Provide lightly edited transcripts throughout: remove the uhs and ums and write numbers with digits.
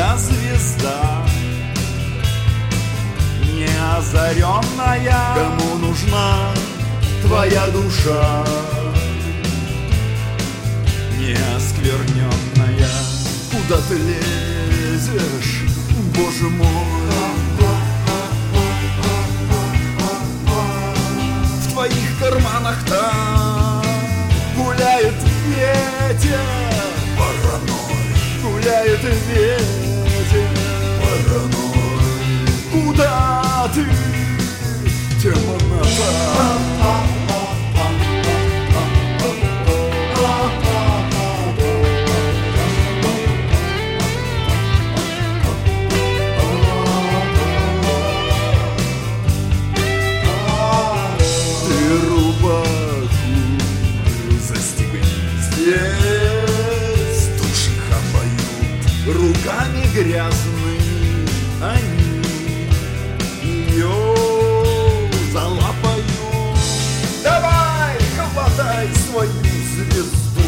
я звезда неозаренная. Кому нужна твоя душа неоскверненная? Куда ты лезешь, Боже мой? В твоих карманах там гуляет ветер паранойи, гуляет ветер паранойи. Куда ты, темнота? Здесь души хапают, руками грязными они ее залапают. Давай, хватай свою звезду,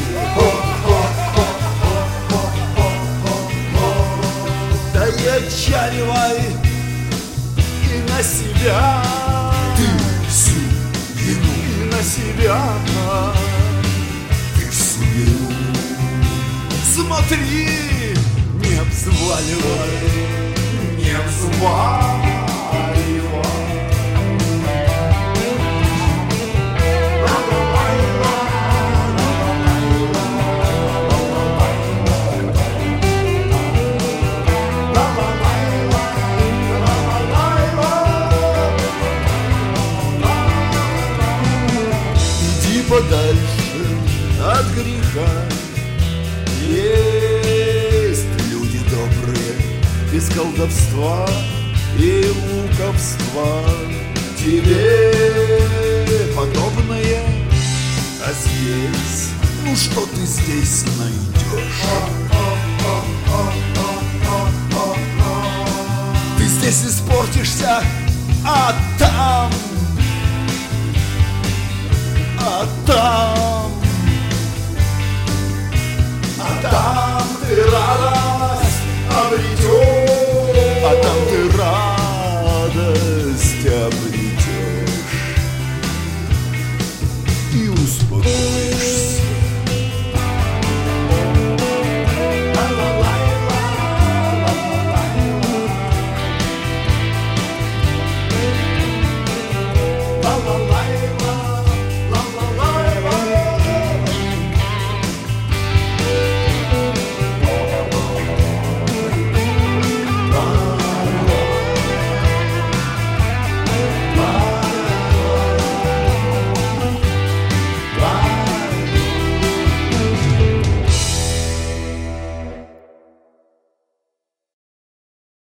да и отчаливай и на себя, ты всю вину и на себя. Смотри, не взваливай, не взваливай. Иди подальше от греха. Есть люди добрые, без колдовства и луковства, тебе подобные. А здесь, ну что ты здесь найдешь? Ты здесь испортишься, а там